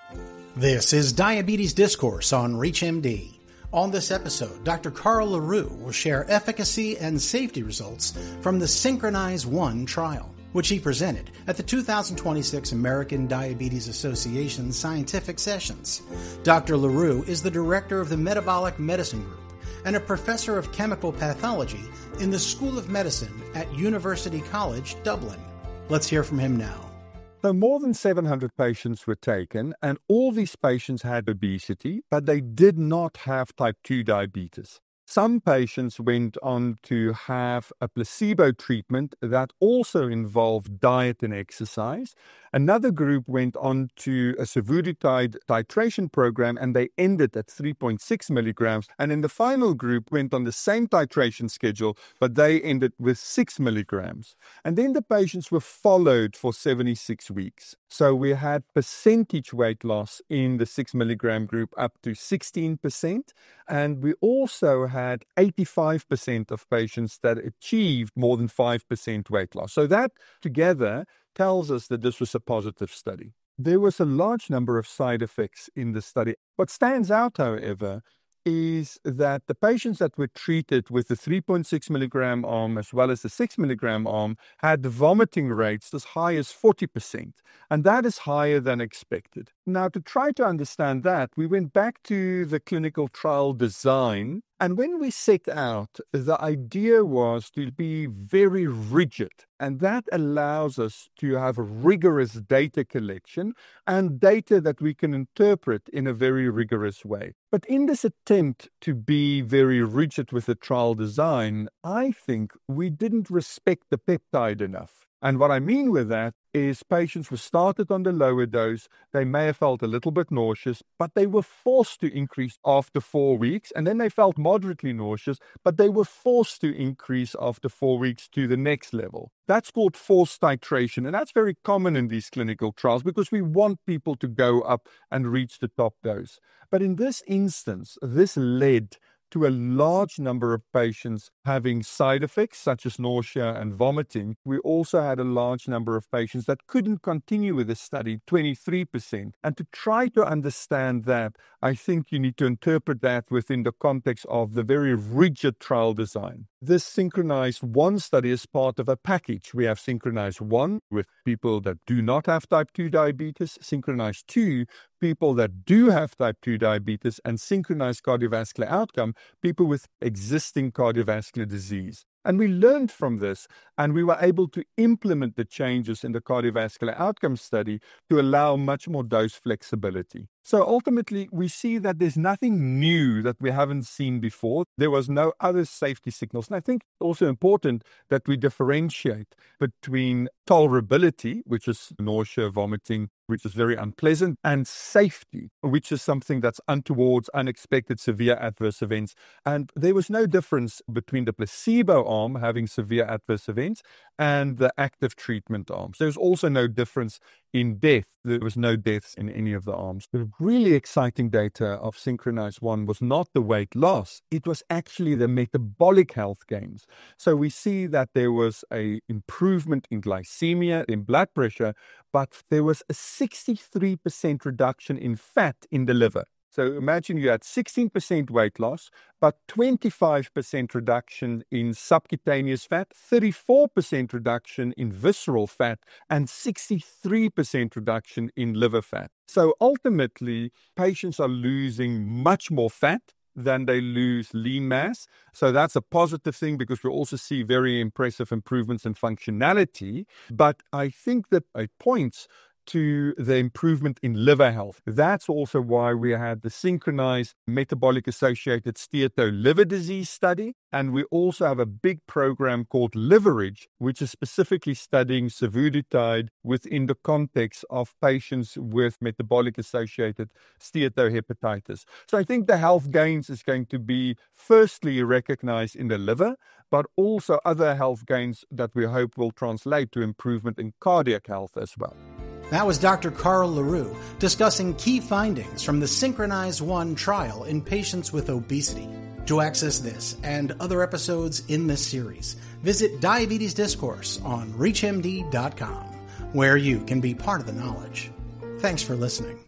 This is Diabetes Discourse on ReachMD. On this episode, Dr. Carl LaRue will share efficacy and safety results from the SYNCHRONIZE-1 trial, which he presented at the 2026 American Diabetes Association Scientific Sessions. Dr. LaRue is the director of the Metabolic Medicine Group and a professor of chemical pathology in the School of Medicine at University College Dublin. Let's hear from him now. So more than 700 patients were taken, and all these patients had obesity, but they did not have type 2 diabetes. Some patients went on to have a placebo treatment that also involved diet and exercise. Another group went on to a survodutide titration program, and they ended at 3.6 milligrams. And in the final group went on the same titration schedule, but they ended with 6 milligrams. And then the patients were followed for 76 weeks. So we had percentage weight loss in the 6 milligram group up to 16%. And we also had 85% of patients that achieved more than 5% weight loss. So that together tells us that this was a positive study. There was a large number of side effects in the study. What stands out, however, is that the patients that were treated with the 3.6 milligram arm as well as the 6 milligram arm had vomiting rates as high as 40%, and that is higher than expected. Now, to try to understand that, we went back to the clinical trial design, and when we set out, the idea was to be very rigid, and that allows us to have a rigorous data collection and data that we can interpret in a very rigorous way. But in this attempt to be very rigid with the trial design, I think we didn't respect the peptide enough. And what I mean with that is patients were started on the lower dose. They may have felt a little bit nauseous, but they were forced to increase after 4 weeks. And then they felt moderately nauseous, but they were forced to increase after 4 weeks to the next level. That's called forced titration. And that's very common in these clinical trials because we want people to go up and reach the top dose. But in this instance, this led to a large number of patients having side effects such as nausea and vomiting. We also had a large number of patients that couldn't continue with the study, 23%. And to try to understand that, I think you need to interpret that within the context of the very rigid trial design. This SYNCHRONIZE-1 study is part of a package. We have SYNCHRONIZE-1 with people that do not have type 2 diabetes, SYNCHRONIZE-2, people that do have type 2 diabetes, and SYNCHRONIZE cardiovascular outcome, people with existing cardiovascular disease. And we learned from this, and we were able to implement the changes in the cardiovascular outcome study to allow much more dose flexibility. So ultimately, we see that there's nothing new that we haven't seen before. There was no other safety signals. And I think it's also important that we differentiate between tolerability, which is nausea, vomiting, which is very unpleasant, and safety, which is something that's untoward, unexpected, severe adverse events. And there was no difference between the placebo arm having severe adverse events and the active treatment arms. There's also no difference in death. There was no deaths in any of the arms. The really exciting data of SYNCHRONIZE-1 was not the weight loss. It was actually the metabolic health gains. So we see that there was an improvement in glycemia, in blood pressure, but there was a 63% reduction in fat in the liver. So imagine you had 16% weight loss, but 25% reduction in subcutaneous fat, 34% reduction in visceral fat, and 63% reduction in liver fat. So ultimately, patients are losing much more fat than they lose lean mass. So that's a positive thing because we also see very impressive improvements in functionality. But I think that it points to the improvement in liver health. That's also why we had the SYNCHRONIZE Metabolic Associated Steatosis Liver Disease study. And we also have a big program called Liverage, which is specifically studying survodutide within the context of patients with metabolic associated steatohepatitis. So I think the health gains is going to be firstly recognized in the liver, but also other health gains that we hope will translate to improvement in cardiac health as well. That was Dr. Carl LaRue discussing key findings from the SYNCHRONIZE-1 trial in patients with obesity. To access this and other episodes in this series, visit Diabetes Discourse on ReachMD.com, where you can be part of the knowledge. Thanks for listening.